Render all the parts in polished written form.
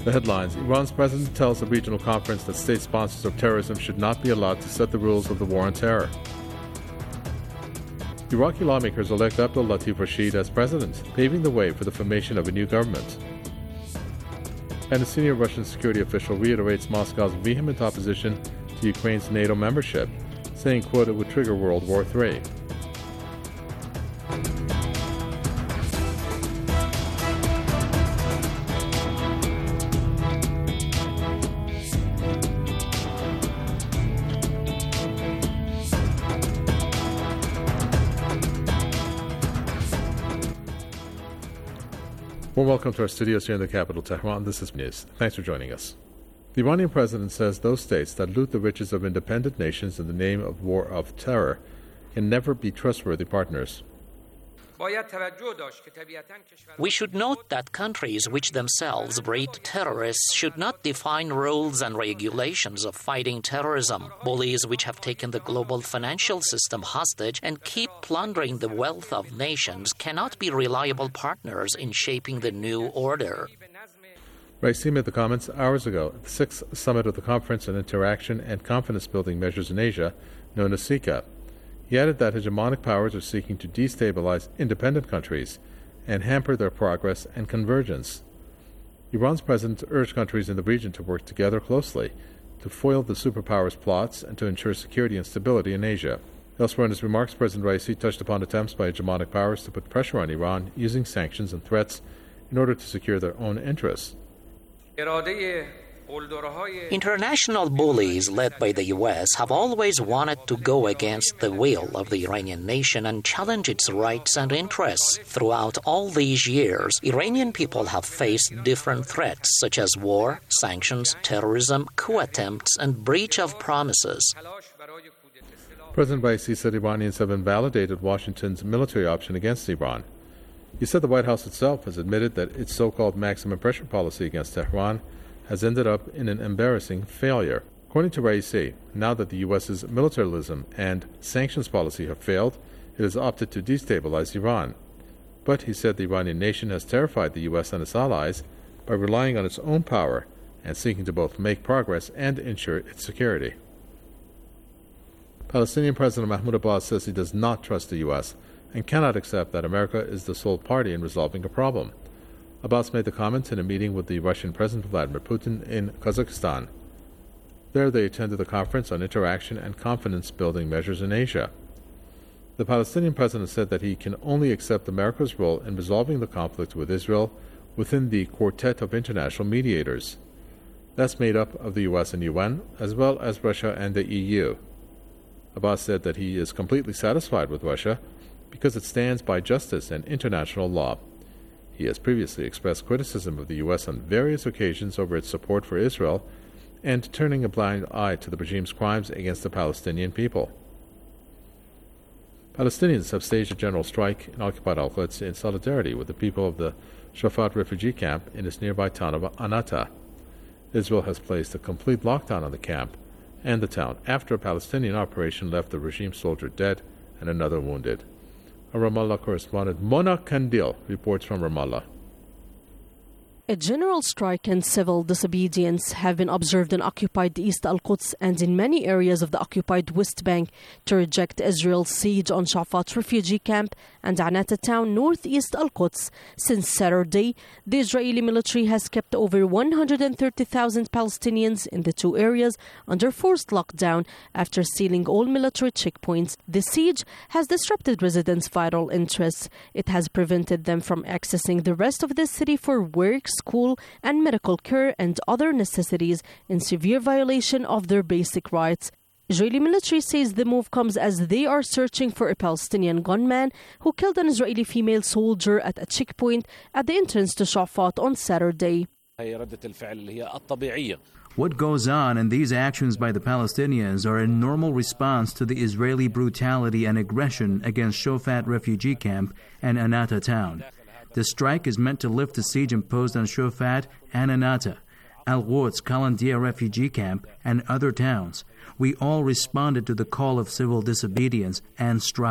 The headlines: Iran's president tells a regional conference that state sponsors of terrorism should not be allowed to set the rules of the war on terror. Iraqi lawmakers elect Abdul Latif Rashid as president, paving the way for the formation of a new government. And a senior Russian security official reiterates Moscow's vehement opposition to Ukraine's NATO membership, saying, quote, it would trigger World War III. Well, welcome to our studios here in the capital, Tehran. This is News. Thanks for joining us. The Iranian president says those states that loot the riches of independent nations in the name of war of terror can never be trustworthy partners. We should note that countries which themselves breed terrorists should not define rules and regulations of fighting terrorism. Bullies which have taken the global financial system hostage and keep plundering the wealth of nations cannot be reliable partners in shaping the new order. Raisi made the comments hours ago at the 6th Summit of the Conference on Interaction and Confidence-Building Measures in Asia, known as CICA. He added that hegemonic powers are seeking to destabilize independent countries and hamper their progress and convergence. Iran's president urged countries in the region to work together closely to foil the superpowers' plots and to ensure security and stability in Asia. Elsewhere in his remarks, President Raisi touched upon attempts by hegemonic powers to put pressure on Iran using sanctions and threats in order to secure their own interests. International bullies led by the U.S. have always wanted to go against the will of the Iranian nation and challenge its rights and interests. Throughout all these years, Iranian people have faced different threats such as war, sanctions, terrorism, coup attempts, and breach of promises. President Raisi said Iranians have invalidated Washington's military option against Iran. He said the White House itself has admitted that its so-called maximum pressure policy against Tehran has ended up in an embarrassing failure. According to Raisi, now that the U.S.'s militarism and sanctions policy have failed, it has opted to destabilize Iran. But he said the Iranian nation has terrified the U.S. and its allies by relying on its own power and seeking to both make progress and ensure its security. Palestinian President Mahmoud Abbas says he does not trust the U.S. and cannot accept that America is the sole party in resolving a problem. Abbas made the comments in a meeting with the Russian President Vladimir Putin in Kazakhstan. There they attended the conference on interaction and confidence-building measures in Asia. The Palestinian president said that he can only accept America's role in resolving the conflict with Israel within the quartet of international mediators. That's made up of the U.S. and UN, as well as Russia and the EU. Abbas said that he is completely satisfied with Russia because it stands by justice and international law. He has previously expressed criticism of the U.S. on various occasions over its support for Israel and turning a blind eye to the regime's crimes against the Palestinian people. Palestinians have staged a general strike in occupied Al-Quds in solidarity with the people of the Shafat refugee camp in its nearby town of Anata. Israel has placed a complete lockdown on the camp and the town after a Palestinian operation left the regime soldier dead and another wounded. Our Ramallah correspondent Mona Kandil reports from Ramallah. A general strike and civil disobedience have been observed in occupied East Al-Quds and in many areas of the occupied West Bank to reject Israel's siege on Shafat refugee camp and Anata town, northeast Al-Quds. Since Saturday, the Israeli military has kept over 130,000 Palestinians in the two areas under forced lockdown after sealing all military checkpoints. The siege has disrupted residents' vital interests. It has prevented them from accessing the rest of the city for work, school, and medical care and other necessities in severe violation of their basic rights. Israeli military says the move comes as they are searching for a Palestinian gunman who killed an Israeli female soldier at a checkpoint at the entrance to Shafat on Saturday. What goes on in these actions by the Palestinians are a normal response to the Israeli brutality and aggression against Shafat refugee camp and Anata town. The strike is meant to lift the siege imposed on Shafat and Anata, Al-Quds, Qalandia refugee camp, and other towns. We all responded to the call of civil disobedience and strike.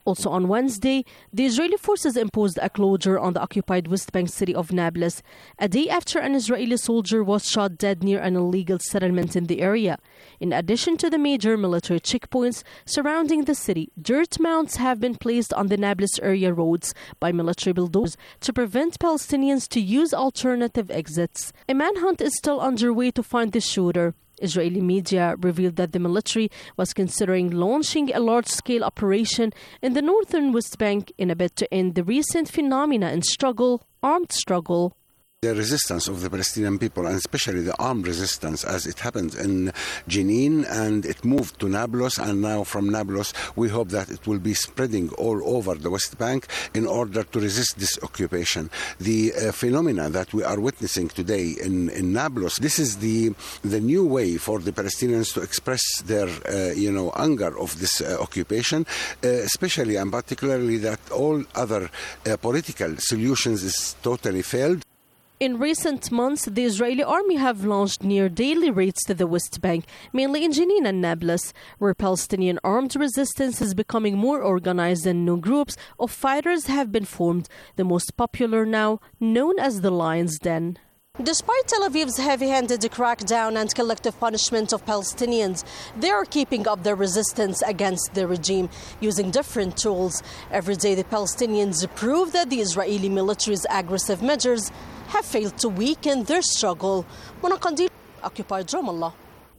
Also on Wednesday, the Israeli forces imposed a closure on the occupied West Bank city of Nablus, a day after an Israeli soldier was shot dead near an illegal settlement in the area. In addition to the major military checkpoints surrounding the city, dirt mounds have been placed on the Nablus area roads by military bulldozers to prevent Palestinians to use alternative exits. A manhunt is still underway to find the shooter. Israeli media revealed that the military was considering launching a large-scale operation in the northern West Bank in a bid to end the recent phenomena and armed struggle. The resistance of the Palestinian people, and especially the armed resistance, as it happened in Jenin, and it moved to Nablus, and now from Nablus we hope that it will be spreading all over the West Bank in order to resist this occupation. The phenomena that we are witnessing today in Nablus, this is the new way for the Palestinians to express their anger of this occupation, especially and particularly that all other political solutions is totally failed. In recent months, the Israeli army have launched near daily raids to the West Bank, mainly in Jenin and Nablus, where Palestinian armed resistance is becoming more organized and new groups of fighters have been formed, the most popular now known as the Lion's Den. Despite Tel Aviv's heavy-handed crackdown and collective punishment of Palestinians, they are keeping up their resistance against the regime using different tools. Every day the Palestinians prove that the Israeli military's aggressive measures have failed to weaken their struggle. Mona Qandil, occupied Ramallah.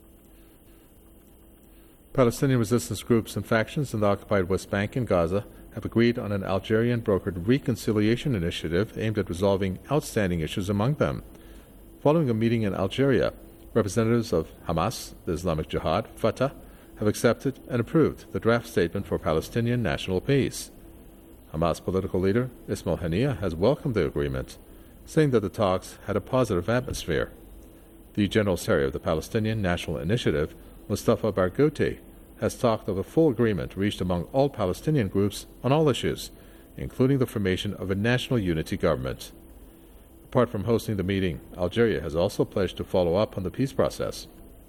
Palestinian resistance groups and factions in the occupied West Bank and Gaza have agreed on an Algerian-brokered reconciliation initiative aimed at resolving outstanding issues among them. Following a meeting in Algeria, representatives of Hamas, the Islamic Jihad, Fatah, have accepted and approved the draft statement for Palestinian national peace. Hamas political leader Ismail Haniyeh has welcomed the agreement, saying that the talks had a positive atmosphere. The General Secretary of the Palestinian National Initiative, Mustafa Barghouti, has talked of a full agreement reached among all Palestinian groups on all issues, including the formation of a national unity government. Apart from hosting the meeting, Algeria has also pledged to follow up on the peace process.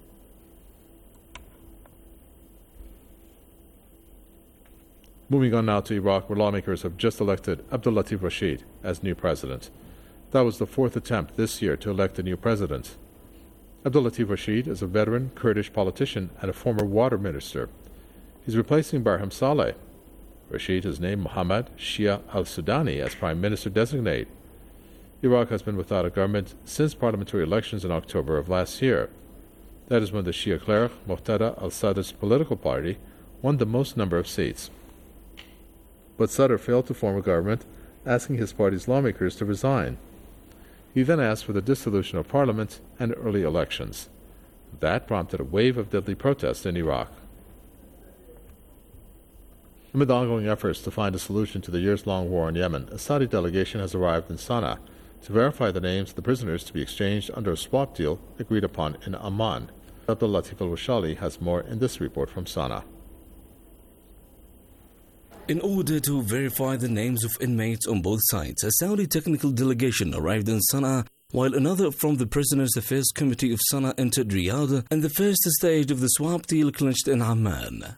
Moving on now to Iraq, where lawmakers have just elected Abdul Latif Rashid as new president. That was the fourth attempt this year to elect a new president. Abdul Latif Rashid is a veteran Kurdish politician and a former water minister. He's replacing Barham Saleh. Rashid has named Mohammad Shia al-Sudani as prime minister designate. Iraq has been without a government since parliamentary elections in October of last year. That is when the Shia cleric Muqtada al-Sadr's political party won the most number of seats. But Sadr failed to form a government, asking his party's lawmakers to resign. He then asked for the dissolution of parliament and early elections. That prompted a wave of deadly protests in Iraq. Amid the ongoing efforts to find a solution to the years-long war in Yemen, a Saudi delegation has arrived in Sana'a to verify the names of the prisoners to be exchanged under a swap deal agreed upon in Amman. Abdul Latif al-Washali has more in this report from Sana'a. In order to verify the names of inmates on both sides, a Saudi technical delegation arrived in Sana'a, while another from the Prisoners' Affairs Committee of Sana'a entered Riyadh, and the first stage of the swap deal clinched in Amman.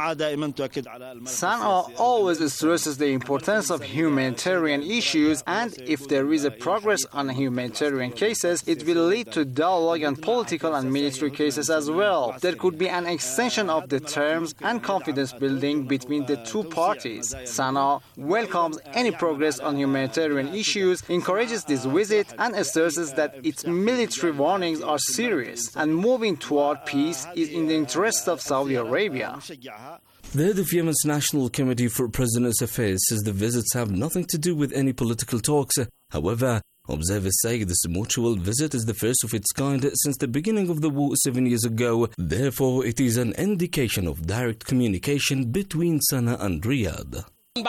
Sana'a always stresses the importance of humanitarian issues, and if there is a progress on humanitarian cases, it will lead to dialogue on political and military cases as well. There could be an extension of the terms and confidence building between the two parties. Sana'a welcomes any progress on humanitarian issues, encourages this visit, and stresses that its military warnings are serious, and moving toward peace is in the interest of Saudi Arabia. The head of Yemen's National Committee for Prisoners' Affairs says the visits have nothing to do with any political talks. However, observers say this mutual visit is the first of its kind since the beginning of the war 7 years ago. Therefore, it is an indication of direct communication between Sana'a and Riyadh.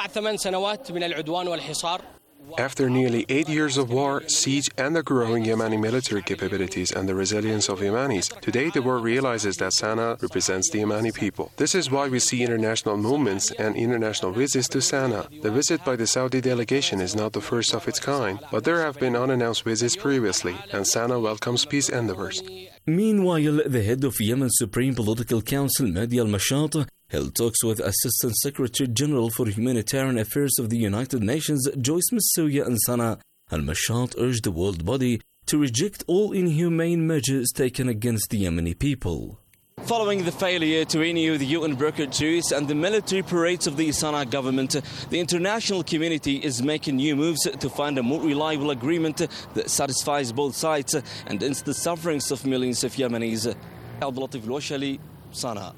After nearly 8 years of war, siege, and the growing Yemeni military capabilities and the resilience of Yemenis, today the world realizes that Sana'a represents the Yemeni people. This is why we see international movements and international visits to Sana'a. The visit by the Saudi delegation is not the first of its kind, but there have been unannounced visits previously, and Sana'a welcomes peace endeavors. Meanwhile, the head of Yemen's Supreme Political Council, Mahdi al-Mashat, held talks with Assistant Secretary General for Humanitarian Affairs of the United Nations, Joyce Msuya and Sana al-Mashat, urged the world body to reject all inhumane measures taken against the Yemeni people. Following the failure to renew the UN brokered truce and the military parades of the Sana government, the international community is making new moves to find a more reliable agreement that satisfies both sides and ends the sufferings of millions of Yemenis. Abdulatif Loshali, Sana.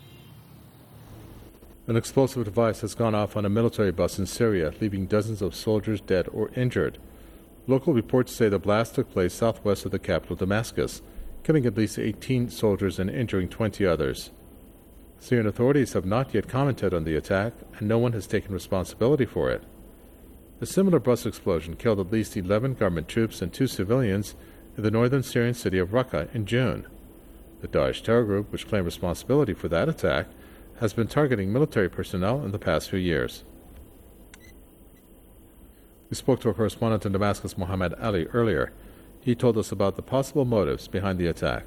An explosive device has gone off on a military bus in Syria, leaving dozens of soldiers dead or injured. Local reports say the blast took place southwest of the capital, Damascus, killing at least 18 soldiers and injuring 20 others. Syrian authorities have not yet commented on the attack, and no one has taken responsibility for it. A similar bus explosion killed at least 11 government troops and 2 civilians in the northern Syrian city of Raqqa in June. The Daesh terror group, which claimed responsibility for that attack, has been targeting military personnel in the past few years. We spoke to our correspondent in Damascus, Mohammed Ali, earlier. He told us about the possible motives behind the attack.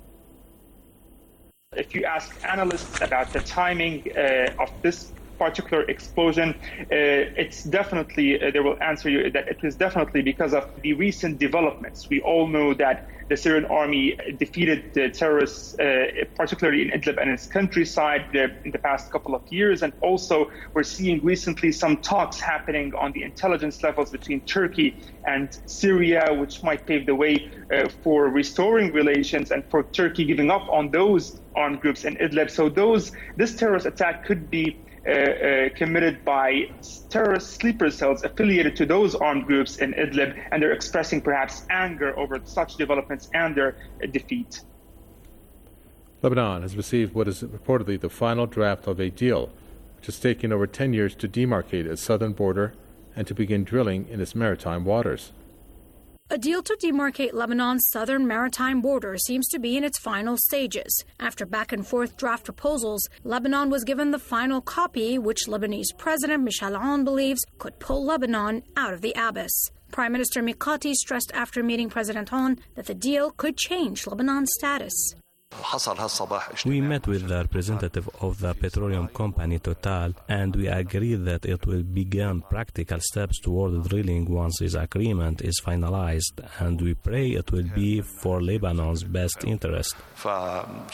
If you ask analysts about the timing of this particular explosion, it's definitely, they will answer you that it is definitely because of the recent developments. We all know that the Syrian army defeated the terrorists, particularly in Idlib and its countryside in the past couple of years. And also we're seeing recently some talks happening on the intelligence levels between Turkey and Syria, which might pave the way for restoring relations and for Turkey giving up on those armed groups in Idlib. So this terrorist attack could be committed by terrorist sleeper cells affiliated to those armed groups in Idlib, and they're expressing perhaps anger over such developments and their defeat. Lebanon has received what is reportedly the final draft of a deal, which has taken over 10 years to demarcate its southern border and to begin drilling in its maritime waters. A deal to demarcate Lebanon's southern maritime border seems to be in its final stages. After back-and-forth draft proposals, Lebanon was given the final copy, which Lebanese President Michel Aoun believes could pull Lebanon out of the abyss. Prime Minister Mikati stressed after meeting President Aoun that the deal could change Lebanon's status. We met with the representative of the petroleum company Total, and we agreed that it will begin practical steps toward drilling once this agreement is finalized, and we pray it will be for Lebanon's best interest. At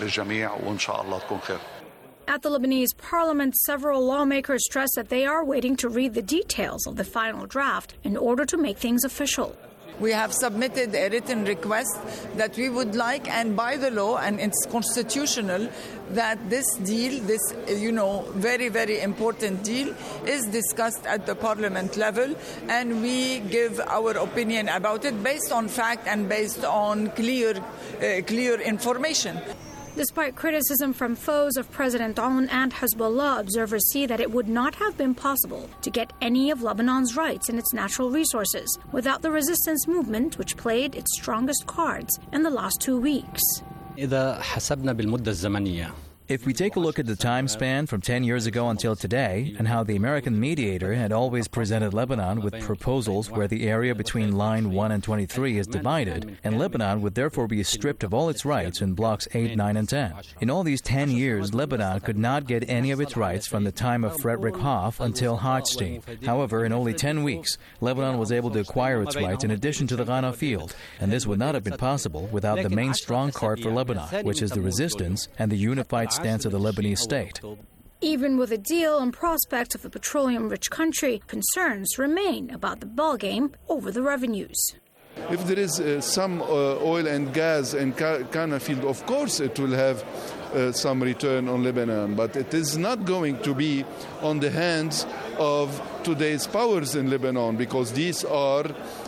the Lebanese parliament, several lawmakers stress that they are waiting to read the details of the final draft in order to make things official. We have submitted a written request that we would like, and by the law, and it's constitutional, that this deal, this, very, very important deal, is discussed at the parliament level, and we give our opinion about it based on fact and based on clear information. Despite criticism from foes of President Aoun and Hezbollah, observers see that it would not have been possible to get any of Lebanon's rights in its natural resources without the resistance movement, which played its strongest cards in the last 2 weeks. If we take a look at the time span from 10 years ago until today, and how the American mediator had always presented Lebanon with proposals where the area between Line 1 and 23 is divided, and Lebanon would therefore be stripped of all its rights in blocks 8, 9, and 10. In all these 10 years, Lebanon could not get any of its rights from the time of Friedrich Hoff until Hochstein. However, in only 10 weeks, Lebanon was able to acquire its rights in addition to the Ghana field, and this would not have been possible without the main strong card for Lebanon, which is the resistance and the unified stance of the Lebanese state. Even with a deal and prospect of the petroleum-rich country, concerns remain about the ballgame over the revenues. If there is some oil and gas in Ghana field, of course it will have some return on Lebanon, but it is not going to be on the hands of today's powers in Lebanon, because these are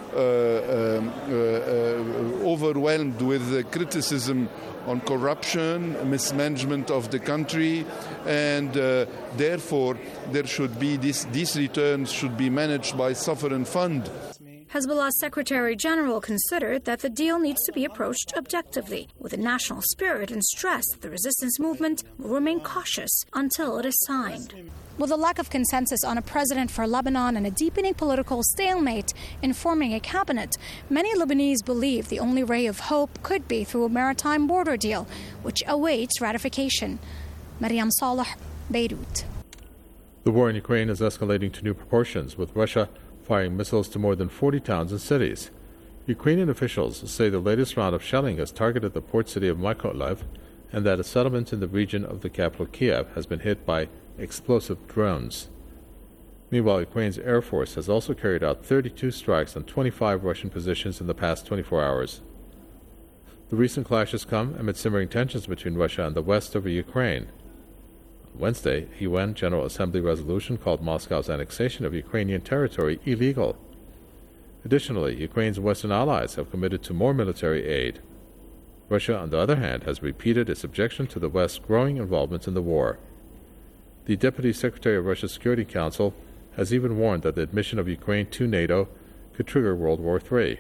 overwhelmed with criticism on corruption, mismanagement of the country, and therefore there should be these returns should be managed by sovereign fund. Hezbollah's Secretary General considered that the deal needs to be approached objectively, with a national spirit, and stressed that the resistance movement will remain cautious until it is signed. With a lack of consensus on a president for Lebanon and a deepening political stalemate in forming a cabinet, many Lebanese believe the only ray of hope could be through a maritime border deal, which awaits ratification. Mariam Saleh, Beirut. The war in Ukraine is escalating to new proportions, with Russia firing missiles to more than 40 towns and cities. Ukrainian officials say the latest round of shelling has targeted the port city of Mykolaiv, and that a settlement in the region of the capital Kiev has been hit by explosive drones. Meanwhile, Ukraine's Air Force has also carried out 32 strikes on 25 Russian positions in the past 24 hours. The recent clashes come amid simmering tensions between Russia and the West over Ukraine. On Wednesday, a UN General Assembly resolution called Moscow's annexation of Ukrainian territory illegal. Additionally, Ukraine's Western allies have committed to more military aid. Russia, on the other hand, has repeated its objection to the West's growing involvement in the war. The Deputy Secretary of Russia's Security Council has even warned that the admission of Ukraine to NATO could trigger World War III.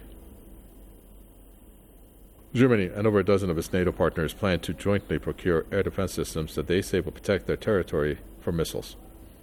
Germany and over a dozen of its NATO partners plan to jointly procure air defense systems that they say will protect their territory from missiles.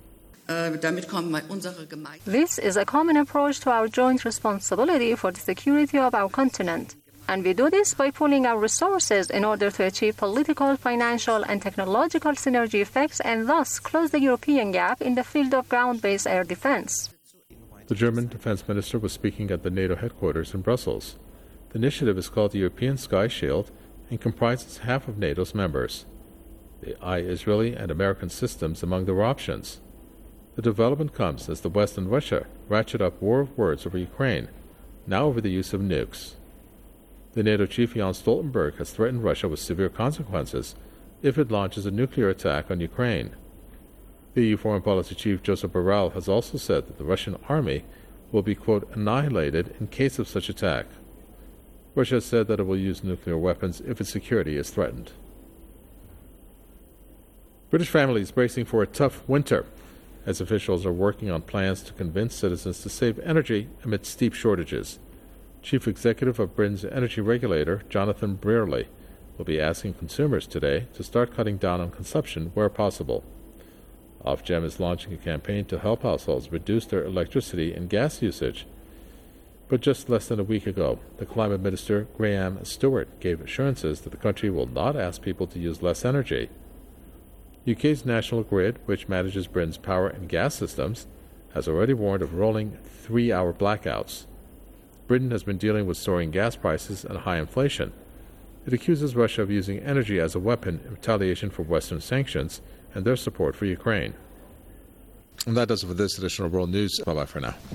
This is a common approach to our joint responsibility for the security of our continent. And we do this by pooling our resources in order to achieve political, financial, and technological synergy effects and thus close the European gap in the field of ground-based air defense. The German defense minister was speaking at the NATO headquarters in Brussels. The initiative is called the European Sky Shield and comprises half of NATO's members. They eye Israeli and American systems among their options. The development comes as the West and Russia ratchet up war of words over Ukraine, now over the use of nukes. The NATO chief Jens Stoltenberg has threatened Russia with severe consequences if it launches a nuclear attack on Ukraine. The EU Foreign Policy Chief Joseph Borrell has also said that the Russian army will be, quote, annihilated in case of such attack. Russia has said that it will use nuclear weapons if its security is threatened. British families bracing for a tough winter as officials are working on plans to convince citizens to save energy amid steep shortages. Chief Executive of Britain's energy regulator, Jonathan Brearley, will be asking consumers today to start cutting down on consumption where possible. Ofgem is launching a campaign to help households reduce their electricity and gas usage. But just less than a week ago, the Climate Minister, Graham Stewart, gave assurances that the country will not ask people to use less energy. UK's National Grid, which manages Britain's power and gas systems, has already warned of rolling 3-hour blackouts. Britain has been dealing with soaring gas prices and high inflation. It accuses Russia of using energy as a weapon in retaliation for Western sanctions and their support for Ukraine. And that does it for this edition of World News. Bye-bye for now.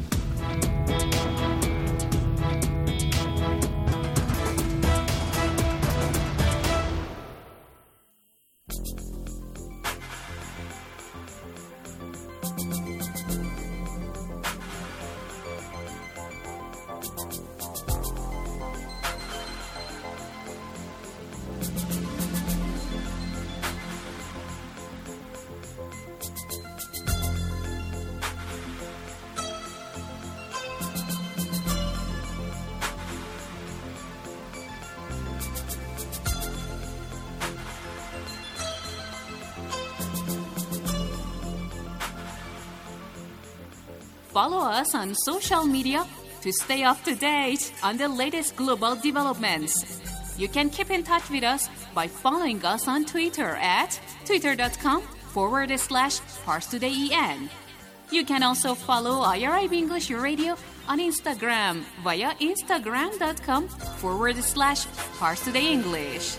Follow us on social media to stay up to date on the latest global developments. You can keep in touch with us by following us on Twitter at twitter.com/ParsTodayEN. You can also follow IRIB English Radio on Instagram via instagram.com/ParsTodayEnglish.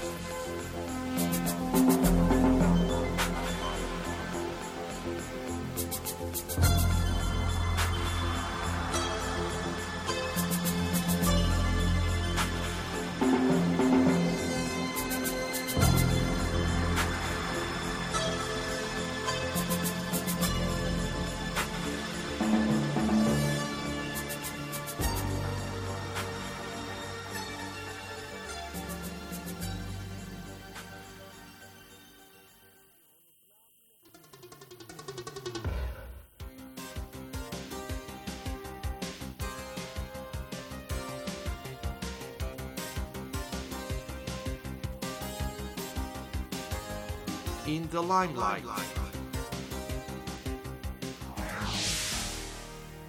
In the limelight.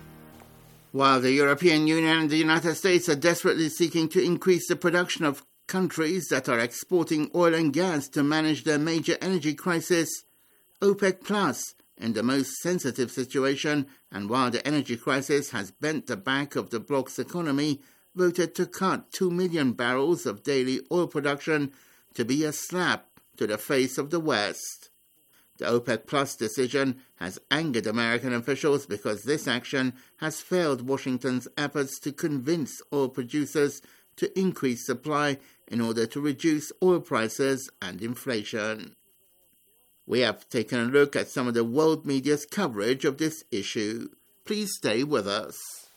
While the European Union and the United States are desperately seeking to increase the production of countries that are exporting oil and gas to manage their major energy crisis, OPEC Plus, in the most sensitive situation and while the energy crisis has bent the back of the bloc's economy, voted to cut 2 million barrels of daily oil production to be a slap to the face of the West. The OPEC Plus decision has angered American officials because this action has failed Washington's efforts to convince oil producers to increase supply in order to reduce oil prices and inflation. We have taken a look at some of the world media's coverage of this issue. Please stay with us.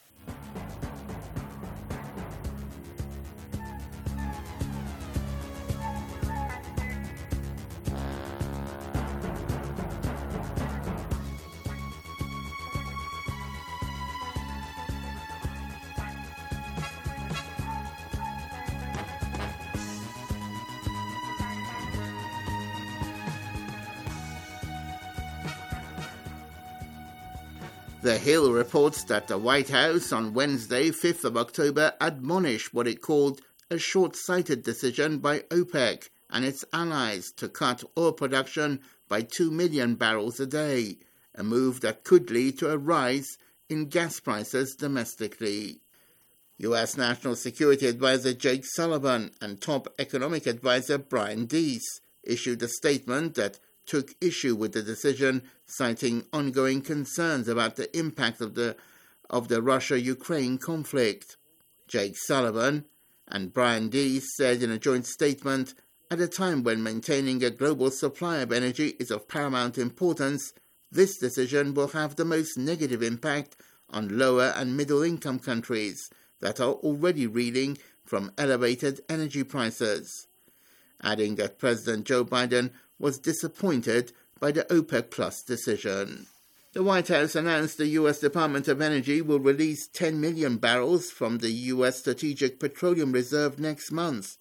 The Hill reports that the White House on Wednesday, 5th of October, admonished what it called a short-sighted decision by OPEC and its allies to cut oil production by 2 million barrels a day, a move that could lead to a rise in gas prices domestically. U.S. National Security Advisor Jake Sullivan and top economic advisor Brian Deese issued a statement that took issue with the decision, citing ongoing concerns about the impact of the Russia-Ukraine conflict. Jake Sullivan and Brian Deese said in a joint statement, at a time when maintaining a global supply of energy is of paramount importance, this decision will have the most negative impact on lower and middle-income countries that are already reeling from elevated energy prices, adding that President Joe Biden was disappointed by the OPEC Plus decision. The White House announced the U.S. Department of Energy will release 10 million barrels from the U.S. Strategic Petroleum Reserve next month,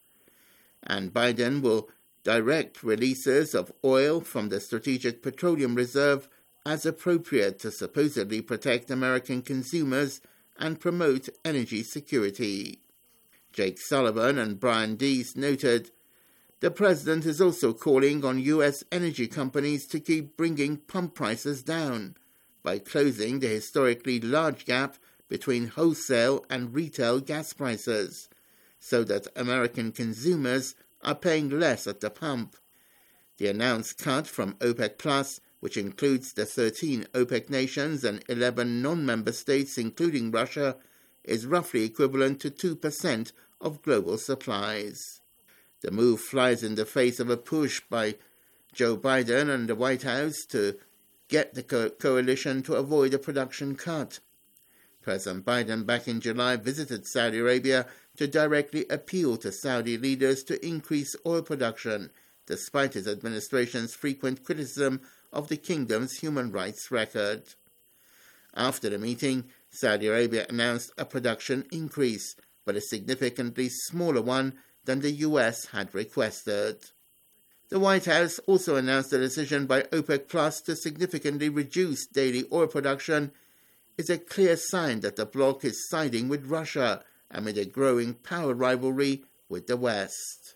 and Biden will direct releases of oil from the Strategic Petroleum Reserve as appropriate to supposedly protect American consumers and promote energy security. Jake Sullivan and Brian Deese noted, the president is also calling on U.S. energy companies to keep bringing pump prices down by closing the historically large gap between wholesale and retail gas prices, so that American consumers are paying less at the pump. The announced cut from OPEC Plus, which includes the 13 OPEC nations and 11 non-member states including Russia, is roughly equivalent to 2% of global supplies. The move flies in the face of a push by Joe Biden and the White House to get the coalition to avoid a production cut. President Biden back in July visited Saudi Arabia to directly appeal to Saudi leaders to increase oil production, despite his administration's frequent criticism of the kingdom's human rights record. After the meeting, Saudi Arabia announced a production increase, but a significantly smaller one than the U.S. had requested. The White House also announced a decision by OPEC Plus to significantly reduce daily oil production is a clear sign that the bloc is siding with Russia amid a growing power rivalry with the West.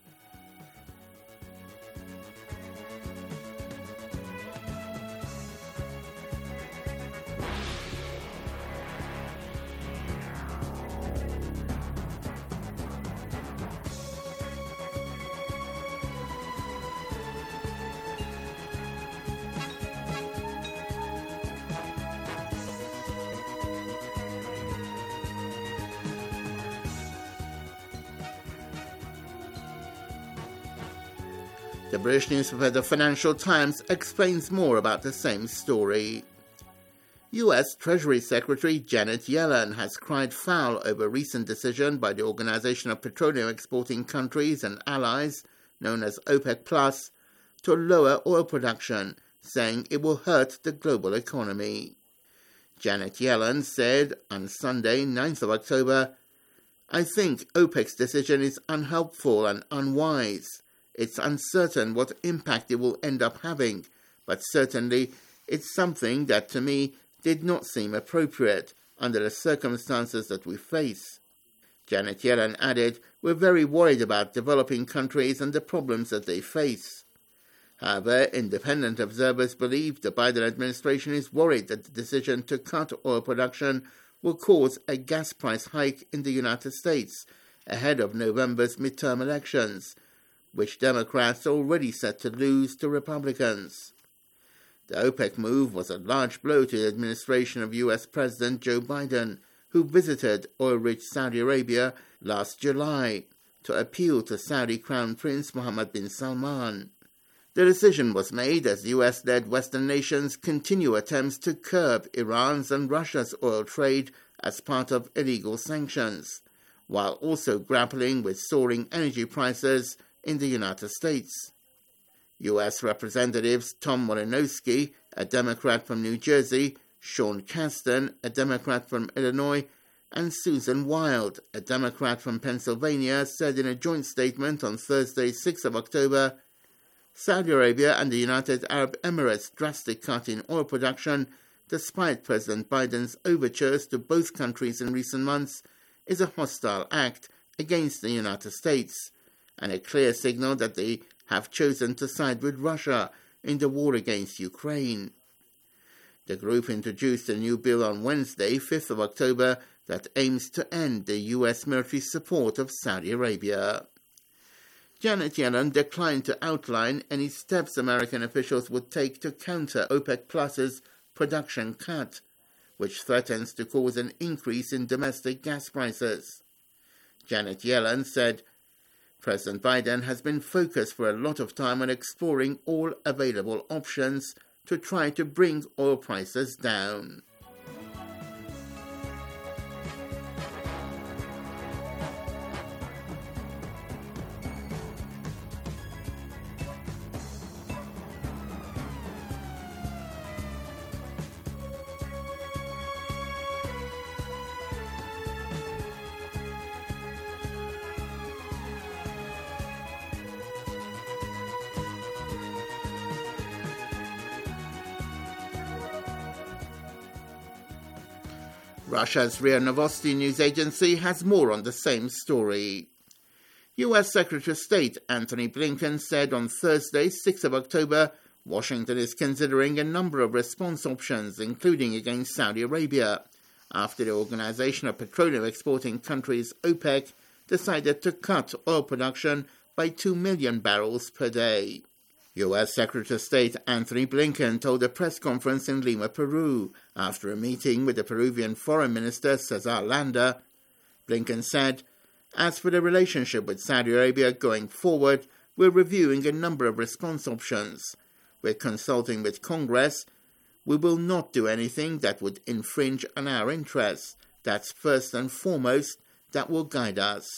The British newspaper The Financial Times explains more about the same story. U.S. Treasury Secretary Janet Yellen has cried foul over a recent decision by the Organization of Petroleum Exporting Countries and Allies, known as OPEC Plus, to lower oil production, saying it will hurt the global economy. Janet Yellen said on Sunday, 9th of October, I think OPEC's decision is unhelpful and unwise. It's uncertain what impact it will end up having, but certainly it's something that to me did not seem appropriate under the circumstances that we face. Janet Yellen added, "We're very worried about developing countries and the problems that they face." However, independent observers believe the Biden administration is worried that the decision to cut oil production will cause a gas price hike in the United States ahead of November's midterm elections, which Democrats are already set to lose to Republicans. The OPEC move was a large blow to the administration of U.S. President Joe Biden, who visited oil-rich Saudi Arabia last July to appeal to Saudi Crown Prince Mohammed bin Salman. The decision was made as U.S.-led Western nations continue attempts to curb Iran's and Russia's oil trade as part of illegal sanctions, while also grappling with soaring energy prices in the United States. U.S. Representatives Tom Malinowski, a Democrat from New Jersey, Sean Casten, a Democrat from Illinois, and Susan Wild, a Democrat from Pennsylvania, said in a joint statement on Thursday, 6 of October, Saudi Arabia and the United Arab Emirates' drastic cut in oil production, despite President Biden's overtures to both countries in recent months, is a hostile act against the United States, and a clear signal that they have chosen to side with Russia in the war against Ukraine. The group introduced a new bill on Wednesday, 5th of October, that aims to end the U.S. military support of Saudi Arabia. Janet Yellen declined to outline any steps American officials would take to counter OPEC Plus's production cut, which threatens to cause an increase in domestic gas prices. Janet Yellen said, "President Biden has been focused for a lot of time on exploring all available options to try to bring oil prices down." Russia's RIA Novosti news agency has more on the same story. U.S. Secretary of State Antony Blinken said on Thursday, 6 of October, Washington is considering a number of response options, including against Saudi Arabia, after the Organization of Petroleum Exporting Countries, OPEC, decided to cut oil production by 2 million barrels per day. U.S. Secretary of State Antony Blinken told a press conference in Lima, Peru, after a meeting with the Peruvian Foreign Minister Cesar Landa. Blinken said, "As for the relationship with Saudi Arabia going forward, we're reviewing a number of response options. We're consulting with Congress. We will not do anything that would infringe on our interests. That's first and foremost that will guide us."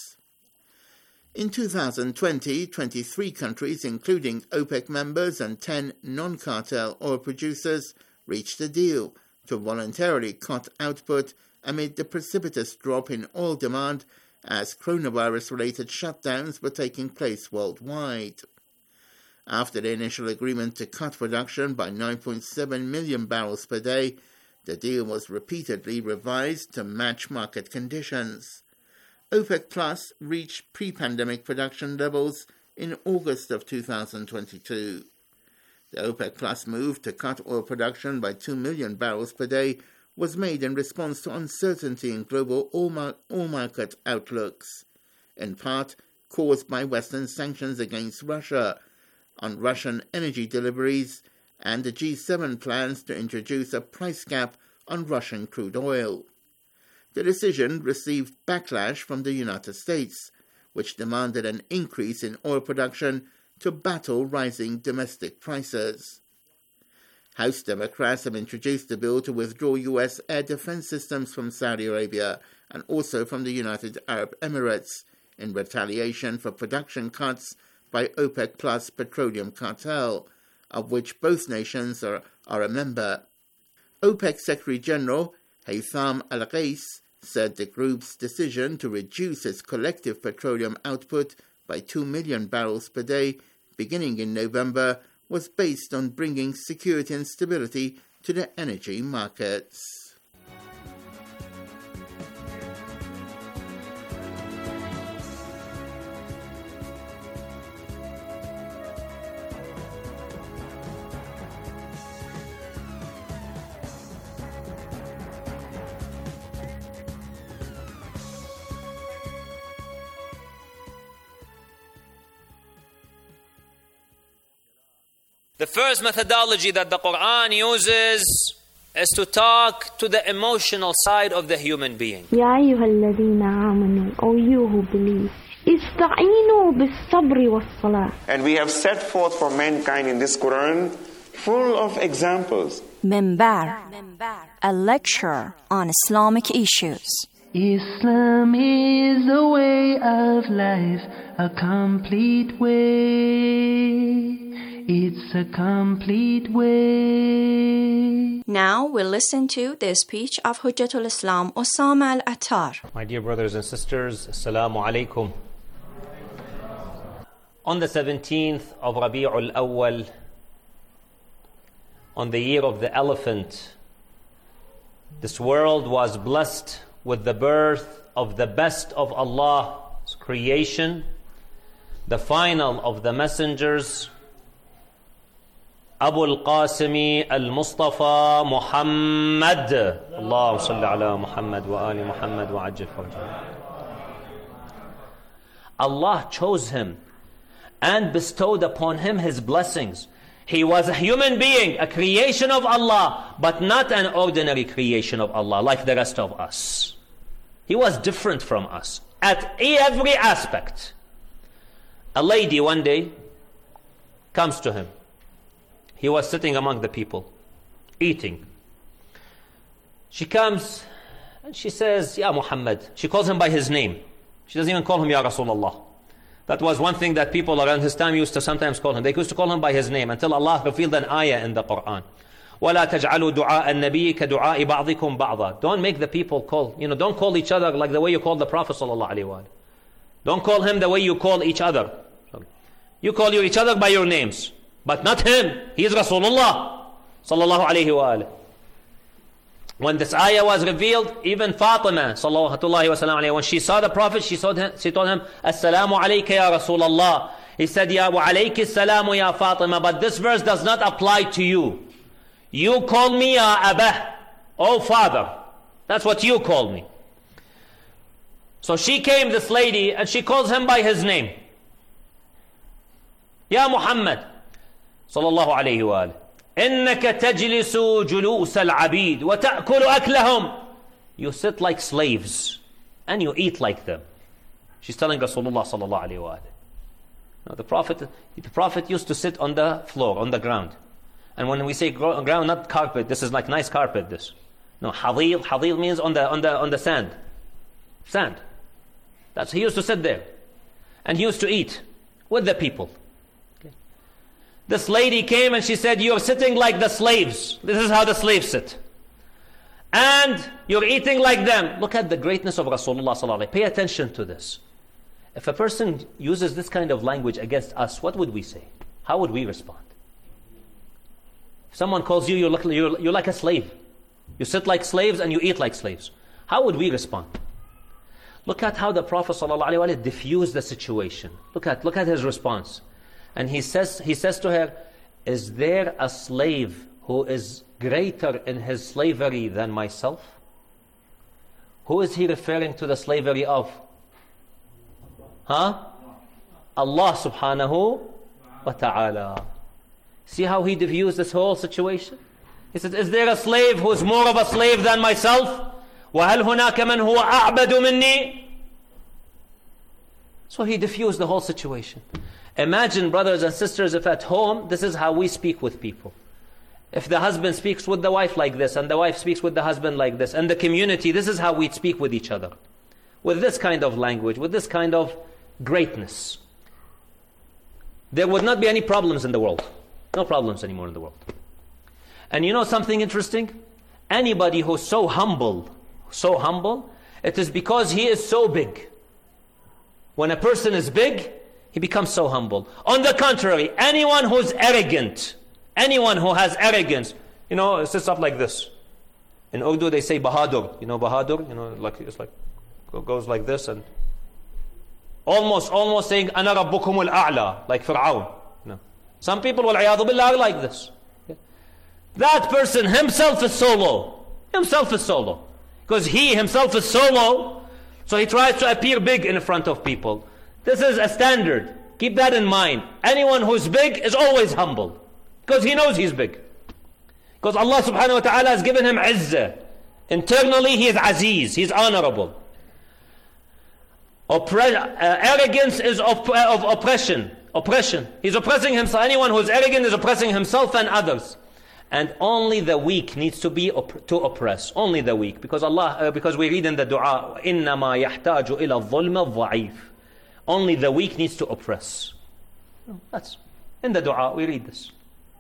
In 2020, 23 countries, including OPEC members and 10 non-cartel oil producers, reached a deal to voluntarily cut output amid the precipitous drop in oil demand as coronavirus-related shutdowns were taking place worldwide. After the initial agreement to cut production by 9.7 million barrels per day, the deal was repeatedly revised to match market conditions. OPEC Plus reached pre-pandemic production levels in August of 2022. The OPEC Plus move to cut oil production by 2 million barrels per day was made in response to uncertainty in global oil market outlooks, in part caused by Western sanctions against Russia on Russian energy deliveries and the G7 plans to introduce a price cap on Russian crude oil. The decision received backlash from the United States, which demanded an increase in oil production to battle rising domestic prices. House Democrats have introduced a bill to withdraw U.S. air defense systems from Saudi Arabia and also from the United Arab Emirates in retaliation for production cuts by OPEC Plus petroleum cartel, of which both nations are a member. OPEC Secretary General Haytham Al-Ghais said the group's decision to reduce its collective petroleum output by 2 million barrels per day beginning in November was based on bringing security and stability to the energy markets. The first methodology that the Quran uses is to talk to the emotional side of the human being. يا أيها الذين آمنوا, O you who believe, استعينوا بالصبر والصلاة. And we have set forth for mankind in this Quran full of examples. Minbar, a lecture on Islamic issues. Islam is a way of life, a complete way. It's a complete way. Now we'll listen to the speech of Hujjatul Islam Osama Al-Attar. My dear brothers and sisters, Assalamu alaikum. On the 17th of Rabi'ul Awwal, on the year of the elephant, this world was blessed with the birth of the best of Allah's creation, the final of the messengers, Abu al-Qasimi al-Mustafa Muhammad. Allahumma salli ala Muhammad wa ali Muhammad wa ajil farjah. Allah chose him and bestowed upon him his blessings. He was a human being, a creation of Allah, but not an ordinary creation of Allah like the rest of us. He was different from us at every aspect. A lady one day comes to him. He was sitting among the people, eating. She comes and she says, Ya Muhammad. She calls him by his name. She doesn't even call him Ya Rasulullah. That was one thing that people around his time used to sometimes call him. They used to call him by his name until Allah revealed an ayah in the Quran. وَلَا تَجْعَلُوا دُعَاءَ النَّبِيِّ كَدُعَاءِ بَعْضِكُمْ بَعْضًا. Don't make the people call, don't call each other like the way you call the Prophet sallallahu alaihi wasallam. Don't call him the way you call each other. You call each other by your names, but not him. He is Rasulullah sallallahu alaihi wasallam. When this ayah was revealed, even Fatima sallallahu alaihi wasallam, when she saw the Prophet, she told him, Assalamu alayka ya Rasulullah. He said, Ya wa alayki assalamu ya Fatima. But this verse does not apply to you. You call me ya Abah, oh father. That's what you call me. So she came, this lady, and she calls him by his name. Ya Muhammad sallallahu alayhi wa sallam. إنك تجلس جلوس العبيد وتأكل أكلهم. You sit like slaves and you eat like them. She's telling Rasulullah sallallahu alayhi wa sallam. Now the Prophet used to sit on the floor, on the ground. And when we say ground, not carpet, this is like nice carpet, this. No, hadil means on the sand. Sand. That's, he used to sit there. And he used to eat with the people. This lady came and she said, you're sitting like the slaves. This is how the slaves sit. And you're eating like them. Look at the greatness of Rasulullah sallallahu alaihi wasallam. Pay attention to this. If a person uses this kind of language against us, what would we say? How would we respond? If someone calls you, you're like a slave. You sit like slaves and you eat like slaves. How would we respond? Look at how the Prophet sallallahu alaihi wasallam diffused the situation. Look at his response. And he says to her, is there a slave who is greater in his slavery than myself? Who is he referring to the slavery of? Allah subhanahu wa ta'ala. See how he diffused this whole situation? He said, is there a slave who is more of a slave than myself? وَهَلْ هُنَاكَ مَنْ هُوَ أَعْبَدُ مِنِّي? So he diffused the whole situation. Imagine, brothers and sisters, if at home, this is how we speak with people. If the husband speaks with the wife like this, and the wife speaks with the husband like this, and the community, this is how we speak with each other. With this kind of language, with this kind of greatness. There would not be any problems in the world. No problems anymore in the world. And you know something interesting? Anybody who's so humble, it is because he is so big. When a person is big, he becomes so humble. On the contrary, anyone who's arrogant, anyone who has arrogance, it sits up like this. In Urdu they say bahadur. You know bahadur? It's like goes like this and almost saying ana rabbukumul a'la, like Fir'aun. Some people wal-'iyadhu billah are like this. That person himself is so low. Because he himself is so low, so he tries to appear big in front of people. This is a standard. Keep that in mind. Anyone who's big is always humble. Because he knows he's big. Because Allah subhanahu wa ta'ala has given him izzah. Internally he is aziz, he is honorable. Arrogance is of oppression. He's oppressing himself. Anyone who is arrogant is oppressing himself and others. And only the weak needs to be to oppress. Only the weak. Because we read in the dua, إِنَّمَا يَحْتَاجُ إِلَى الظُّلْمِ الضَّعِيفِ. Only the weak needs to oppress. That's in the dua, we read this.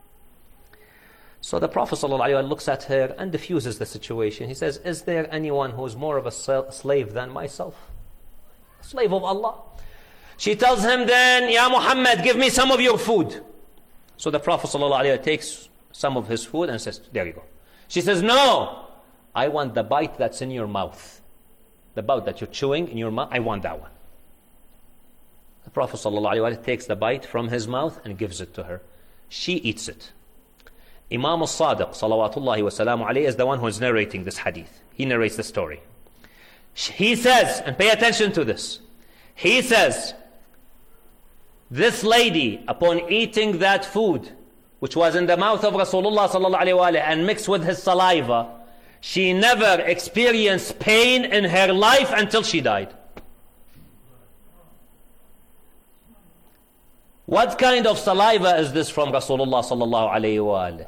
So the Prophet ﷺ looks at her and diffuses the situation. He says, is there anyone who is more of a slave than myself? A slave of Allah. She tells him then, Ya Muhammad, give me some of your food. So the Prophet ﷺ takes some of his food and says, there you go. She says, no, I want the bite that's in your mouth. The bite that you're chewing in your mouth, I want that one. The Prophet ﷺ takes the bite from his mouth and gives it to her. She eats it. Imam al-Sadiq salawatullahi wa salamu alayhi is the one who is narrating this hadith. He narrates the story. He says, and pay attention to this, he says, this lady, upon eating that food which was in the mouth of Rasulullah sallallahu alayhi wa alayhi and mixed with his saliva, she never experienced pain in her life until she died. What kind of saliva is this from Rasulullah sallallahu alayhi wa alayhi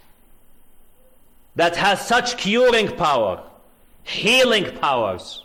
that has such curing power, healing powers?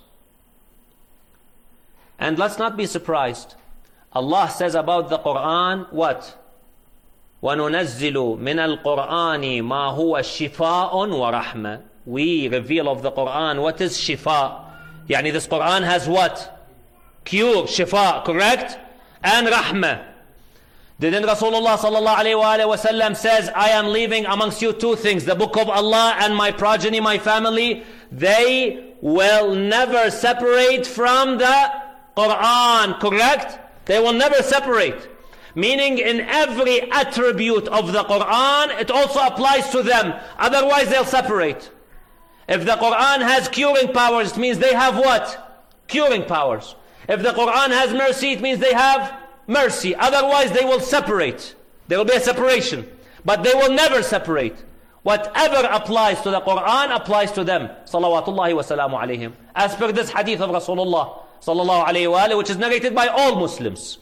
And let's not be surprised. Allah says about the Quran, what? وَنُنَزِّلُ مِنَ الْقُرْآنِ مَا هُوَ شِفَاءٌ وَرَحْمَةٌ. We reveal of the Quran what is shifa. Yani this Quran has what? Cure, shifa, correct? And rahmah. Didn't Rasulullah sallallahu alayhi wa sallam says, I am leaving amongst you two things, the book of Allah and my progeny, my family. They will never separate from the Quran, correct? They will never separate. Meaning in every attribute of the Quran, it also applies to them. Otherwise they'll separate. If the Quran has curing powers, it means they have what? Curing powers. If the Quran has mercy, it means they have mercy. Otherwise they will separate. There will be a separation. But they will never separate. Whatever applies to the Quran applies to them. Salawatullahi wa salamu alayhim. As per this hadith of Rasulullah sallallahu alayhi wa alayhi, which is narrated by all Muslims.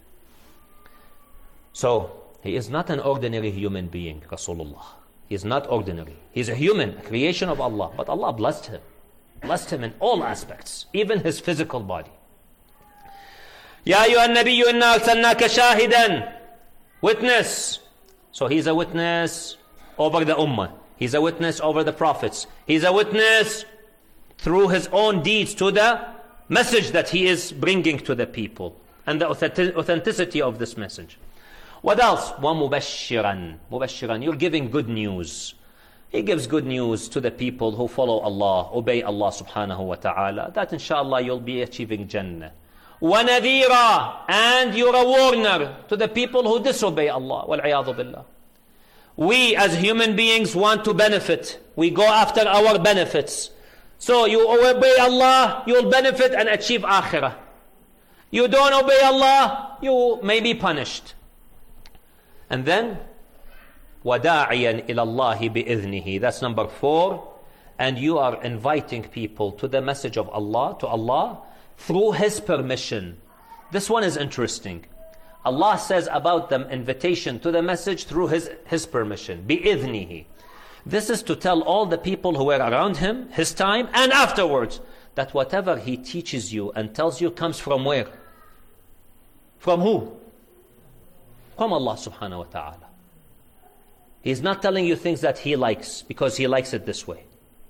So, he is not an ordinary human being, Rasulullah. He is not ordinary. He is a human, a creation of Allah. But Allah blessed him. Blessed him in all aspects, even his physical body. Ya ayyuhan nabiyyu inna arsalnaka shahidan. Witness. So he's a witness over the ummah. He's a witness over the prophets. He's a witness through his own deeds to the message that he is bringing to the people and the authenticity of this message. What else? وَمُبَشِّرًا. Mubashiran, you're giving good news. He gives good news to the people who follow Allah, obey Allah subhanahu wa ta'ala, that inshallah you'll be achieving Jannah. وَنَذِيرًا. And you're a warner to the people who disobey Allah. وَالْعِيَاذُ بِاللَّهِ. We as human beings want to benefit. We go after our benefits. So you obey Allah, you'll benefit and achieve akhirah. You don't obey Allah, you may be punished. And then, وَدَاعِيًا إِلَى اللَّهِ بِإِذْنِهِ. That's number 4. And you are inviting people to the message of Allah, to Allah, through His permission. This one is interesting. Allah says about the invitation to the message through His permission. بِإِذْنِهِ. This is to tell all the people who were around Him, His time, and afterwards, that whatever He teaches you and tells you comes from where? From who? From Allah subhanahu wa ta'ala. He's not telling you things that He likes because He likes it this way.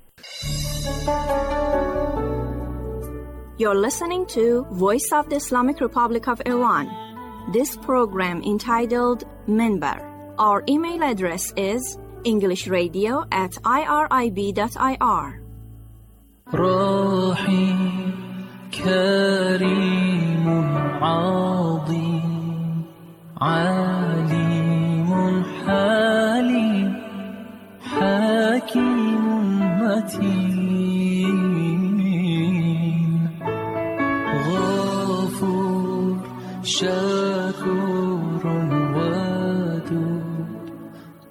You're listening to Voice of the Islamic Republic of Iran. This program entitled Minbar. Our email address is englishradio@irib.ir. راحي كريم عظيم عليم حليم حكيم متين غفور شكور ودود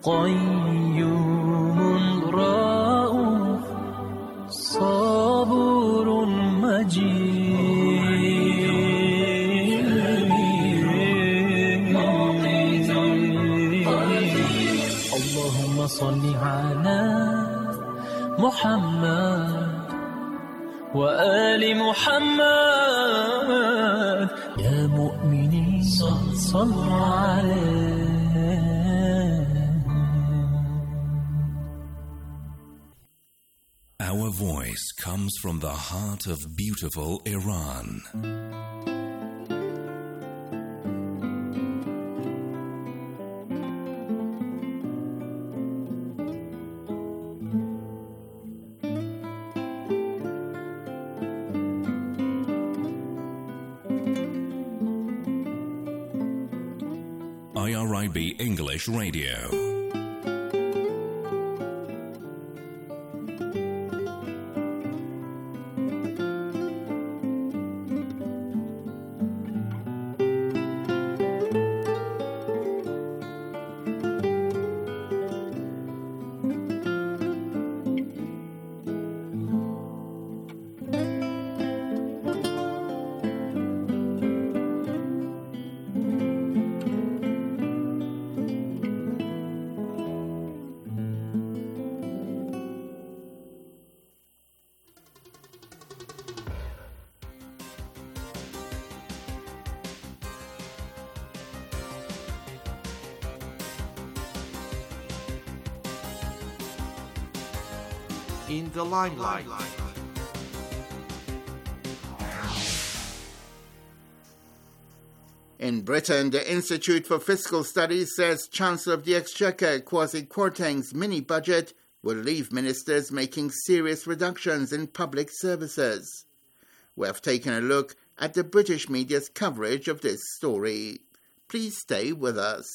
محمد وآل محمد يا مؤمنين صلوا عليه. Our voice comes from the heart of beautiful Iran. IRIB English Radio. In the limelight. In Britain, the Institute for Fiscal Studies says Chancellor of the Exchequer Kwasi Kwarteng's mini-budget will leave ministers making serious reductions in public services. We have taken a look at the British media's coverage of this story. Please stay with us.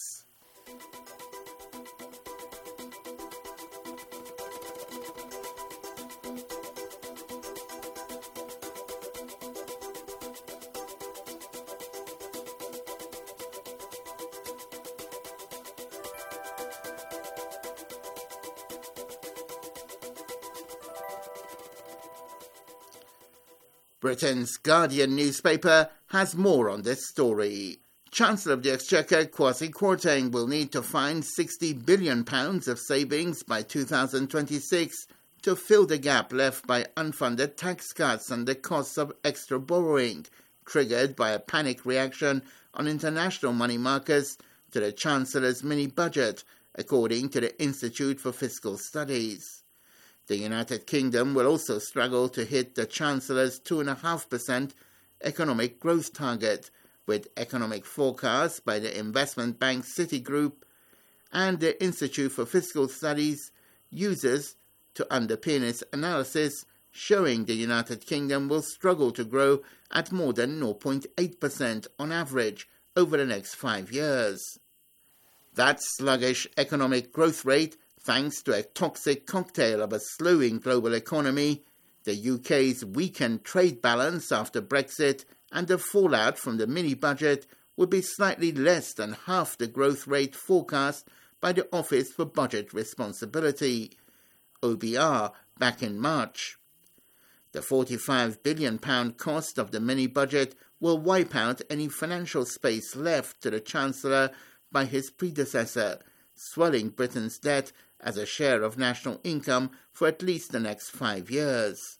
Britain's Guardian newspaper has more on this story. Chancellor of the Exchequer Kwasi Kwarteng will need to find £60 billion of savings by 2026 to fill the gap left by unfunded tax cuts and the costs of extra borrowing, triggered by a panic reaction on international money markets to the Chancellor's mini-budget, according to the Institute for Fiscal Studies. The United Kingdom will also struggle to hit the Chancellor's 2.5% economic growth target, with economic forecasts by the investment bank Citigroup and the Institute for Fiscal Studies uses to underpin its analysis, showing the United Kingdom will struggle to grow at more than 0.8% on average over the next 5 years. That sluggish economic growth rate, thanks to a toxic cocktail of a slowing global economy, the UK's weakened trade balance after Brexit, and the fallout from the mini-budget, would be slightly less than half the growth rate forecast by the Office for Budget Responsibility, OBR, back in March. The £45 billion cost of the mini-budget will wipe out any financial space left to the Chancellor by his predecessor, swelling Britain's debt as a share of national income for at least the next 5 years.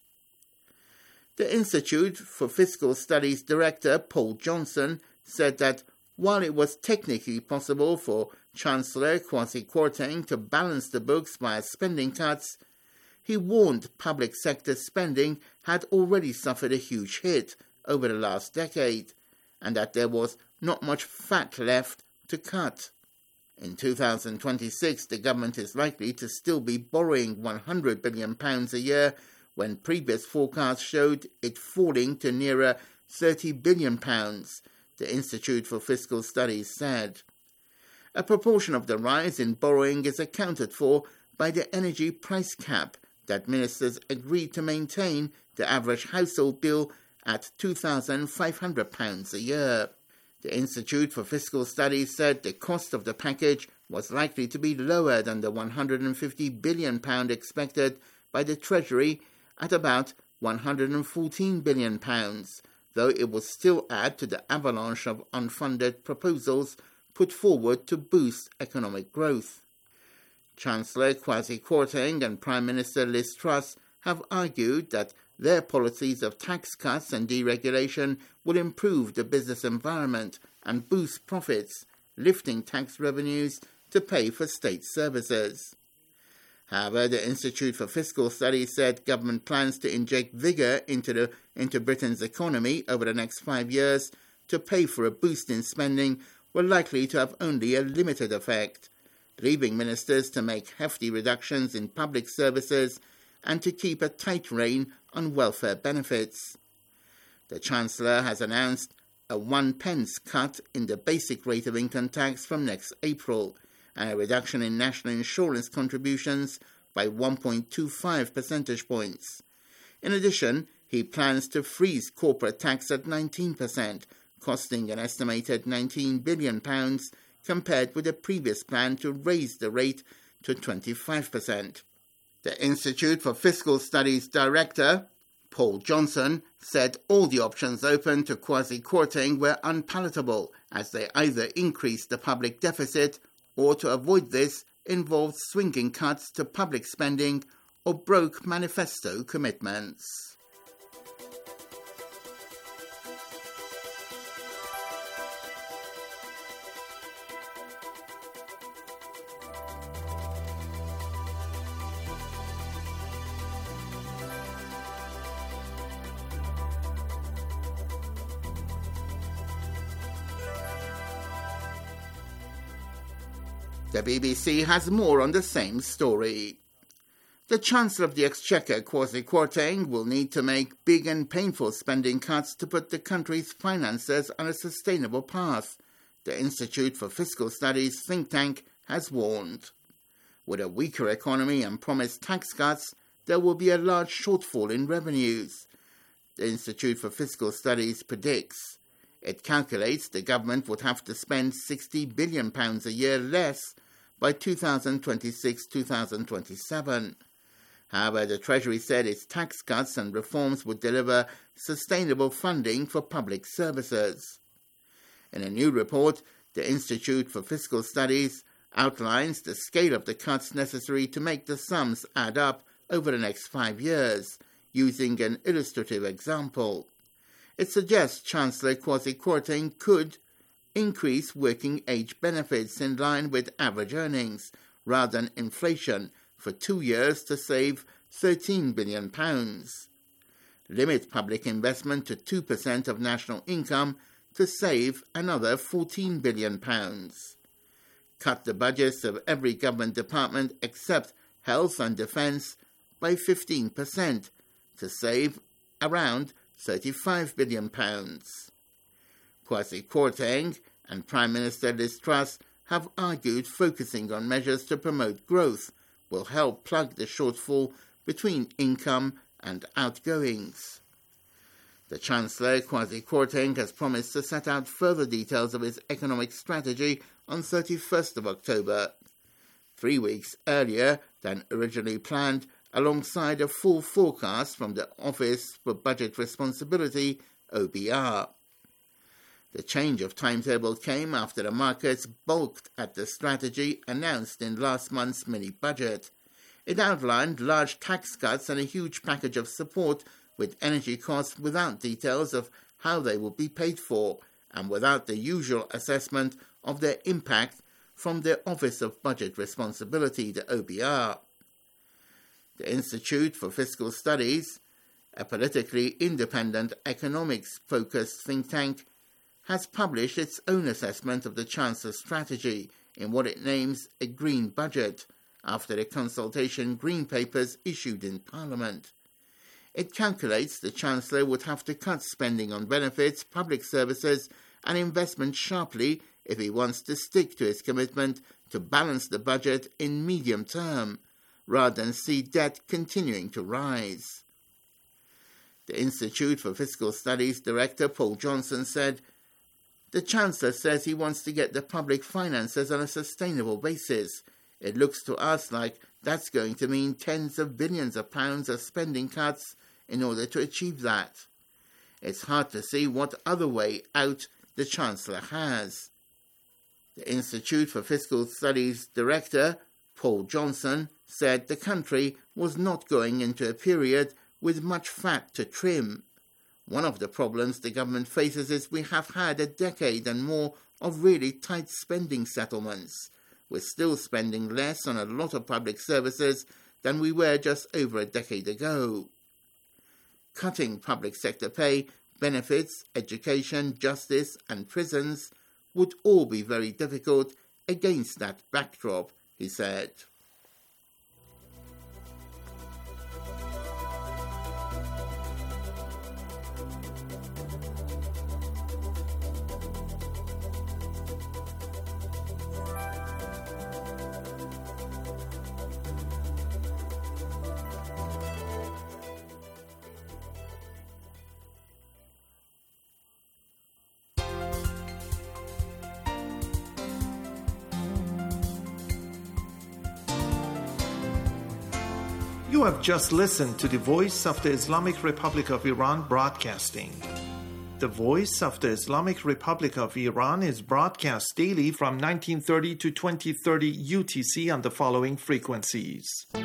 The Institute for Fiscal Studies Director Paul Johnson said that while it was technically possible for Chancellor Kwasi Kwarteng to balance the books via spending cuts, he warned public sector spending had already suffered a huge hit over the last decade, and that there was not much fat left to cut. In 2026, the government is likely to still be borrowing £100 billion a year, when previous forecasts showed it falling to nearer £30 billion, the Institute for Fiscal Studies said. A proportion of the rise in borrowing is accounted for by the energy price cap that ministers agreed to maintain the average household bill at £2,500 a year. The Institute for Fiscal Studies said the cost of the package was likely to be lower than the £150 billion expected by the Treasury at about £114 billion, though it will still add to the avalanche of unfunded proposals put forward to boost economic growth. Chancellor Kwasi Kwarteng and Prime Minister Liz Truss have argued that their policies of tax cuts and deregulation will improve the business environment and boost profits, lifting tax revenues to pay for state services. However, the Institute for Fiscal Studies said government plans to inject vigour into Britain's economy over the next 5 years to pay for a boost in spending were likely to have only a limited effect, leaving ministers to make hefty reductions in public services and to keep a tight rein on welfare benefits. The Chancellor has announced a 1 pence cut in the basic rate of income tax from next April and a reduction in national insurance contributions by 1.25 percentage points. In addition, he plans to freeze corporate tax at 19%, costing an estimated £19 billion compared with the previous plan to raise the rate to 25%. The Institute for Fiscal Studies Director, Paul Johnson, said all the options open to Kwasi Kwarteng were unpalatable, as they either increased the public deficit or, to avoid this, involved swinging cuts to public spending or broke manifesto commitments. The BBC has more on the same story. The Chancellor of the Exchequer, Kwasi Kwarteng, will need to make big and painful spending cuts to put the country's finances on a sustainable path, the Institute for Fiscal Studies think tank has warned. With a weaker economy and promised tax cuts, there will be a large shortfall in revenues, the Institute for Fiscal Studies predicts. It calculates the government would have to spend £60 billion a year less by 2026-2027. However, the Treasury said its tax cuts and reforms would deliver sustainable funding for public services. In a new report, the Institute for Fiscal Studies outlines the scale of the cuts necessary to make the sums add up over the next 5 years, using an illustrative example. It suggests Chancellor Kwasi Kwarteng could increase working age benefits in line with average earnings rather than inflation for 2 years to save £13 billion. Limit public investment to 2% of national income to save another £14 billion. Cut the budgets of every government department except health and defence by 15% to save around £35 billion. Kwasi Kwarteng and Prime Minister Liz Truss have argued focusing on measures to promote growth will help plug the shortfall between income and outgoings. The Chancellor, Kwasi Kwarteng, has promised to set out further details of his economic strategy on 31st of October, 3 weeks earlier than originally planned, alongside a full forecast from the Office for Budget Responsibility, OBR. The change of timetable came after the markets balked at the strategy announced in last month's mini-budget. It outlined large tax cuts and a huge package of support with energy costs without details of how they will be paid for and without the usual assessment of their impact from the Office of Budget Responsibility, the OBR. The Institute for Fiscal Studies, a politically independent economics-focused think tank, has published its own assessment of the Chancellor's strategy in what it names a green budget after the consultation green papers issued in Parliament. It calculates the Chancellor would have to cut spending on benefits, public services and investment sharply if he wants to stick to his commitment to balance the budget in medium term, rather than see debt continuing to rise. The Institute for Fiscal Studies Director Paul Johnson said, "The Chancellor says he wants to get the public finances on a sustainable basis. It looks to us like that's going to mean tens of billions of pounds of spending cuts in order to achieve that. It's hard to see what other way out the Chancellor has." The Institute for Fiscal Studies Director Paul Johnson said the country was not going into a period with much fat to trim. One of the problems the government faces is we have had a decade and more of really tight spending settlements. We're still spending less on a lot of public services than we were just over a decade ago. Cutting public sector pay, benefits, education, justice and prisons would all be very difficult against that backdrop, he said. You have just listened to the Voice of the Islamic Republic of Iran broadcasting. The Voice of the Islamic Republic of Iran is broadcast daily from 1930 to 2030 UTC on the following frequencies.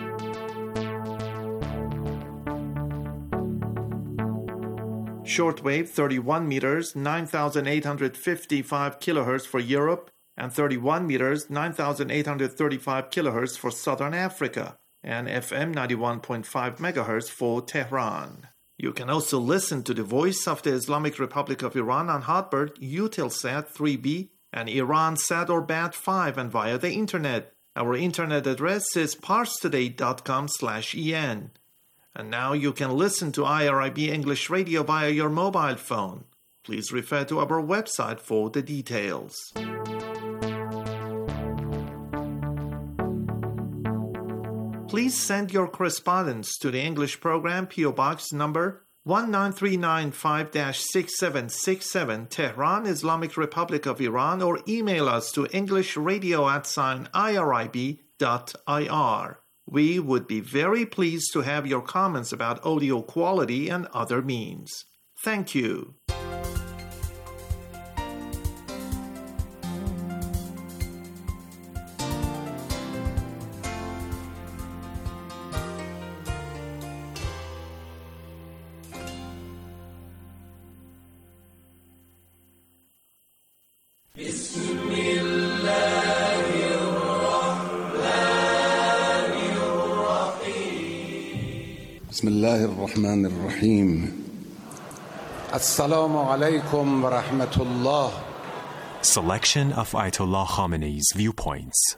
Shortwave 31 meters, 9,855 kilohertz for Europe, and 31 meters, 9,835 kilohertz for Southern Africa, and FM 91.5 megahertz for Tehran. You can also listen to the Voice of the Islamic Republic of Iran on Hotbird, Eutelsat 3B, and Iransat or Bat5 and via the internet. Our internet address is parstoday.com/en. And now you can listen to IRIB English Radio via your mobile phone. Please refer to our website for the details. Please send your correspondence to the English program, PO Box number 19395-6767, Tehran, Islamic Republic of Iran, or email us to englishradio@irib.ir. We would be very pleased to have your comments about audio quality and other means. Thank you. بسم الله الرحمن الرحيم السلام عليكم ورحمة الله. Selection of Ayatollah Khamenei's viewpoints.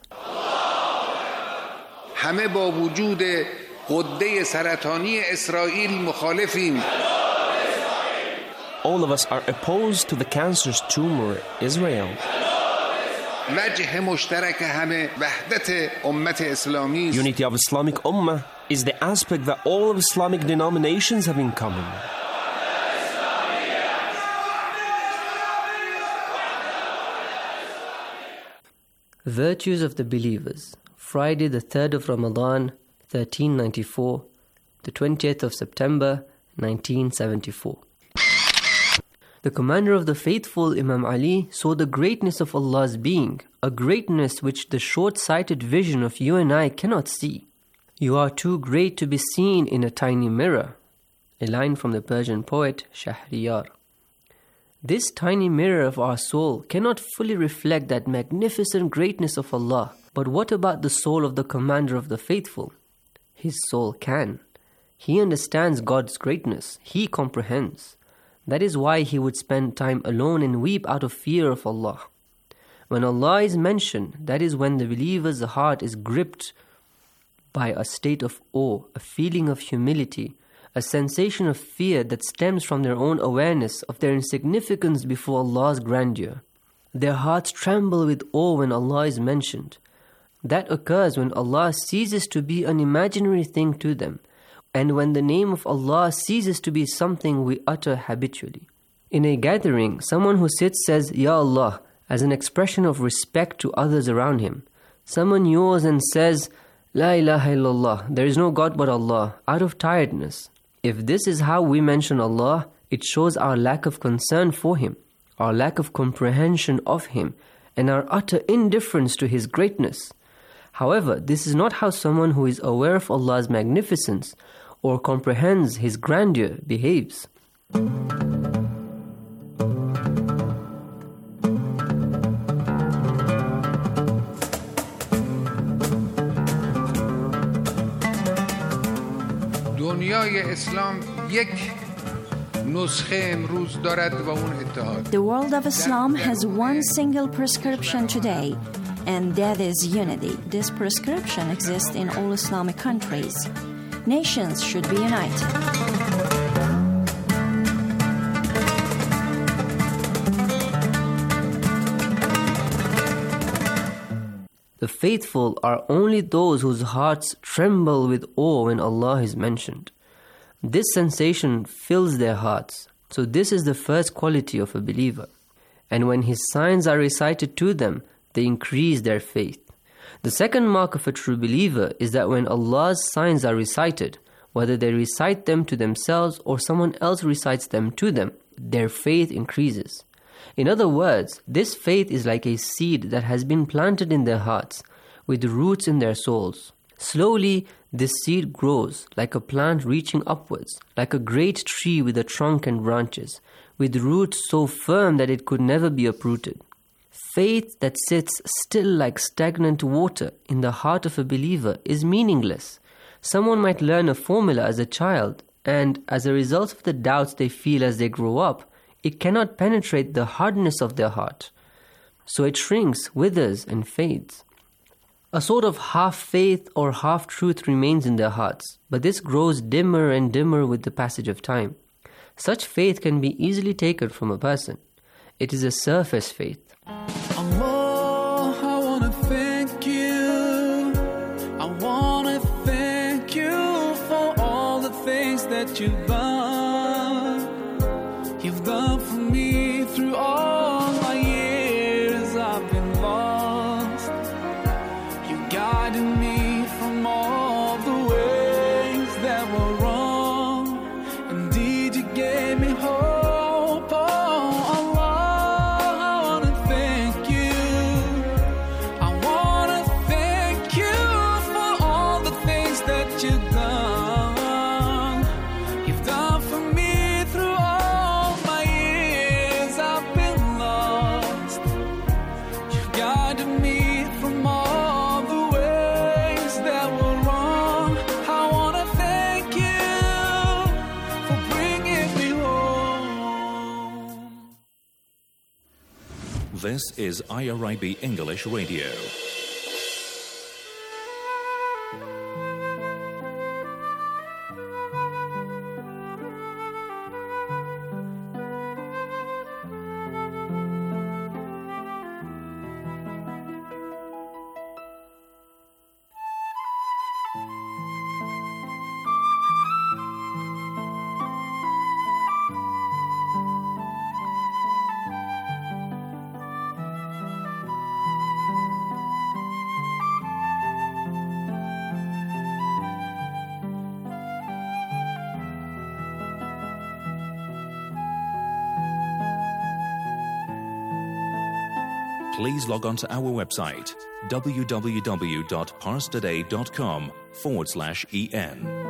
همه با وجود غده سرطانی اسرائیل مخالفیم. All of us are opposed to the cancerous tumor Israel. وجه مشترک همه وحدت امت اسلامی. Unity of Islamic Ummah is the aspect that all of Islamic denominations have in common. Virtues of the Believers. Friday the 3rd of Ramadan, 1394, the 20th of September, 1974. The commander of the faithful, Imam Ali, saw the greatness of Allah's being, a greatness which the short-sighted vision of you and I cannot see. You are too great to be seen in a tiny mirror. A line from the Persian poet Shahriyar. This tiny mirror of our soul cannot fully reflect that magnificent greatness of Allah. But what about the soul of the commander of the faithful? His soul can. He understands God's greatness. He comprehends. That is why he would spend time alone and weep out of fear of Allah. When Allah is mentioned, that is when the believer's heart is gripped by a state of awe, a feeling of humility, a sensation of fear that stems from their own awareness of their insignificance before Allah's grandeur. Their hearts tremble with awe when Allah is mentioned. That occurs when Allah ceases to be an imaginary thing to them, and when the name of Allah ceases to be something we utter habitually. In a gathering, someone who sits says, Ya Allah, as an expression of respect to others around him. Someone yaws and says, La ilaha illallah, there is no God but Allah, out of tiredness. If this is how we mention Allah, it shows our lack of concern for Him, our lack of comprehension of Him, and our utter indifference to His greatness. However, this is not how someone who is aware of Allah's magnificence or comprehends His grandeur behaves. دنیای اسلام یک نسخه امروز دارد و اون اتحاد. The world of Islam has one single prescription today, and that is unity. This prescription exists in all Islamic countries. Nations should be united. The faithful are only those whose hearts tremble with awe when Allah is mentioned. This sensation fills their hearts. So this is the first quality of a believer. And when His signs are recited to them, they increase their faith. The second mark of a true believer is that when Allah's signs are recited, whether they recite them to themselves or someone else recites them to them, their faith increases. In other words, this faith is like a seed that has been planted in their hearts, with roots in their souls. Slowly, this seed grows, like a plant reaching upwards, like a great tree with a trunk and branches, with roots so firm that it could never be uprooted. Faith that sits still like stagnant water in the heart of a believer is meaningless. Someone might learn a formula as a child, and as a result of the doubts they feel as they grow up, it cannot penetrate the hardness of their heart. So it shrinks, withers, and fades. A sort of half-faith or half-truth remains in their hearts, but this grows dimmer and dimmer with the passage of time. Such faith can be easily taken from a person. It is a surface faith. Allah, I want to thank you. I want to thank you for all the things that you've done. You've done for me through all my years I've been lost. You guided me from all the ways that were wrong. Indeed, you gave me hope. Oh, Allah, I want to thank you. I want to thank you for all the things that you've done. You've done for me through all my years I've been lost. You've guided me from all the ways that were wrong. I want to thank you for bringing me home. This is IRIB English Radio. Please log on to our website www.parstoday.com/EN.